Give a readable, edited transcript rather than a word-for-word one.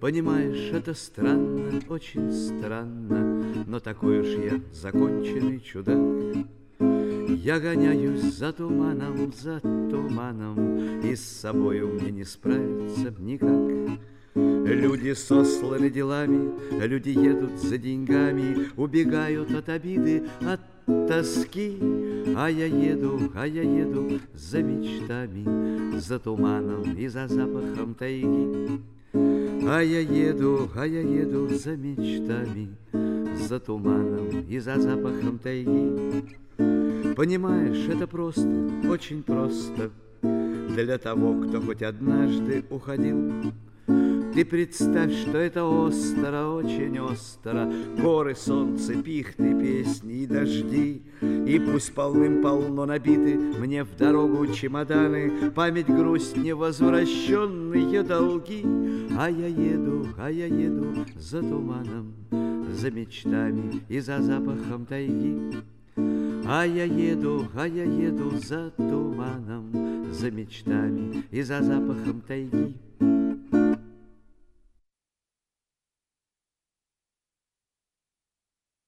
Понимаешь, это странно, очень странно, но такой уж я законченный чудак. Я гоняюсь за туманом, и с собою мне не справиться никак. Люди сосланы делами, люди едут за деньгами, убегают от обиды, от тоски. А я еду за мечтами, за туманом и за запахом тайги. А я еду за мечтами, за туманом и за запахом тайги. Понимаешь, это просто, очень просто для того, кто хоть однажды уходил. Ты представь, что это остро, очень остро. Горы, солнце, пихты, песни и дожди. И пусть полным-полно набиты мне в дорогу чемоданы, память, грусть, невозвращенные долги. А я еду за туманом, за мечтами и за запахом тайги. А я еду за туманом, за мечтами и за запахом тайги.